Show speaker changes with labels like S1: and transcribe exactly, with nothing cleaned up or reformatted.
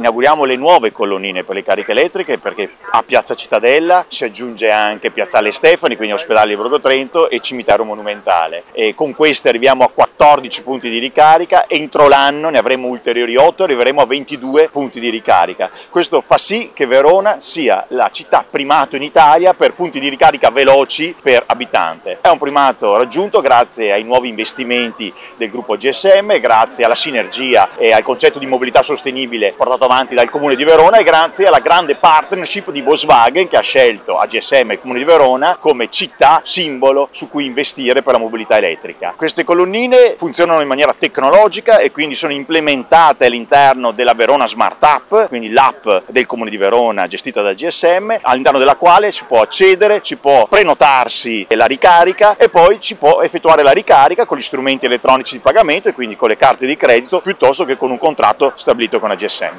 S1: inauguriamo le nuove colonnine per le cariche elettriche, perché a Piazza Cittadella si aggiunge anche Piazzale Stefani, quindi ospedale di Borgo Trento e cimitero monumentale, e con queste arriviamo a quattordici punti di ricarica. Entro l'anno ne avremo ulteriori otto, arriveremo a ventidue punti di ricarica. Questo fa sì che Verona sia la città primato in Italia per punti di ricarica veloci per abitante. È un primato raggiunto grazie ai nuovi investimenti del gruppo G S M, grazie alla sinergia e al concetto di mobilità sostenibile portato avanti dal Comune di Verona, e grazie alla grande partnership di Volkswagen, che ha scelto A G S M e il Comune di Verona come città simbolo su cui investire per la mobilità elettrica. Queste colonnine funzionano in maniera tecnologica e quindi sono implementate all'interno della Verona Smart App, quindi l'app del Comune di Verona gestita da G S M, all'interno della quale si può accedere, si può prenotarsi la ricarica e poi si può effettuare la ricarica con gli strumenti elettronici di pagamento e quindi con le carte di credito, piuttosto che con un contratto stabilito con A G S M.